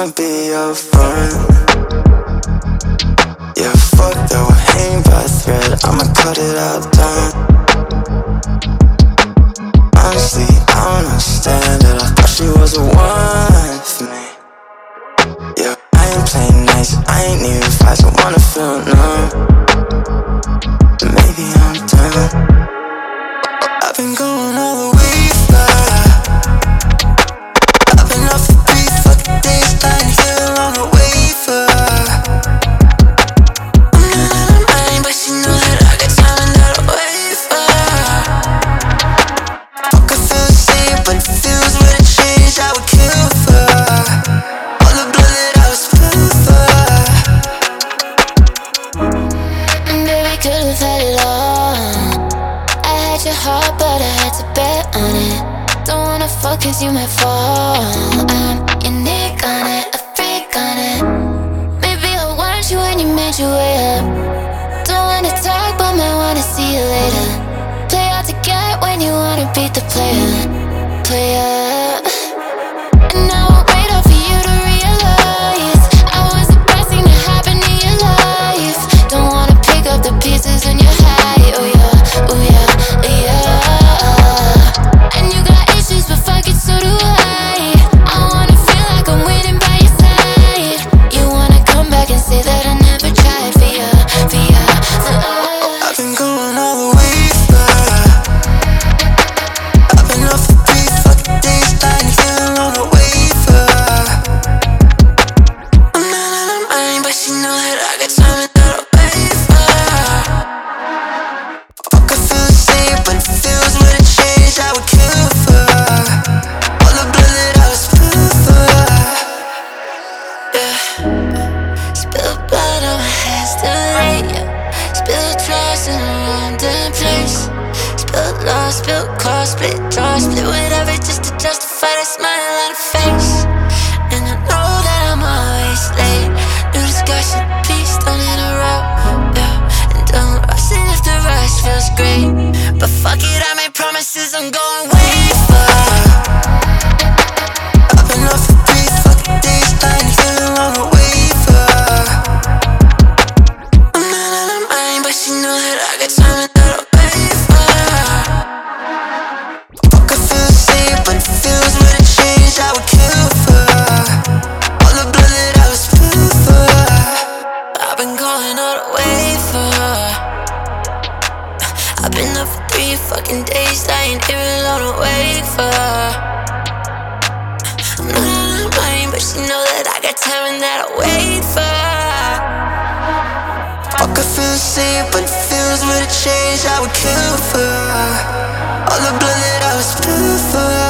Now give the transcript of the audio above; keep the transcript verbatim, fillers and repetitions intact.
wanna be your friend. Yeah, fuck that, we're hanging by a thread. I'ma cut it out done. Honestly, I don't understand it. I thought she was the one for me. Yeah, I ain't playing nice, I ain't even fight, I wanna feel numb. Maybe I'm done. I've been going all the way back. I've been up for three fucking days, lying here on the wafer. I'm not out of mind, but she know that I got time and that I'll wait for. Fuck, I feel the same, but it feels with a change I would kill for. All the blood that I was spilled for. Baby, could've had it all. I had your heart, but I had to bet on it. Don't wanna fuck cause you might fall. I'm unique on it, a freak on it. Maybe I want you when you made your way up. Don't wanna talk, but might wanna see you later. Play hard to get when you wanna beat the player. Player. And I won't wait up for you to realize I was the best thing to happen in your life. Don't wanna pick up the pieces when you're high. Oh yeah, oh yeah, oh yeah. And you got issues, but fuck it, so do I. I wanna feel like I'm winning by your side. You wanna come back and say that I never tried for you, for you, for us. I've been going all the way back. I've been up for three fucking days, lying here on the wafer. I'm not out of mind, but she know that I got time and that I'll wait for. Fuck, I feel the same, but it feels with a change I would kill for. All the blood that I was spilled for. Yeah. Spilled blood on my hands tonight, yeah. Spilled trust in the wrong damn place. Spilled love, spilled cause, split draw, split whatever just to justify that smile on her face. And I know that I'm always late. New discussion, please don't interrupt, yeah. And don't rush it if the rush feels great. But fuck it, I made promises, I'm going way far. I've been up for three fucking days, lying here on the wafer. I'm not out of mind, but she know that I got time and that I'll wait for. Fuck, I feel the same, but it feels with a change I would kill for. All the blood that I was spilled for. I've been going all the way for. I've been up for three fucking days, lying here on the wafer. I'm not out of mind, but she know that I got time and that I'll wait for. Fuck, I feel the same, but it feels with a change I would kill for. All the blood that I was spilled for.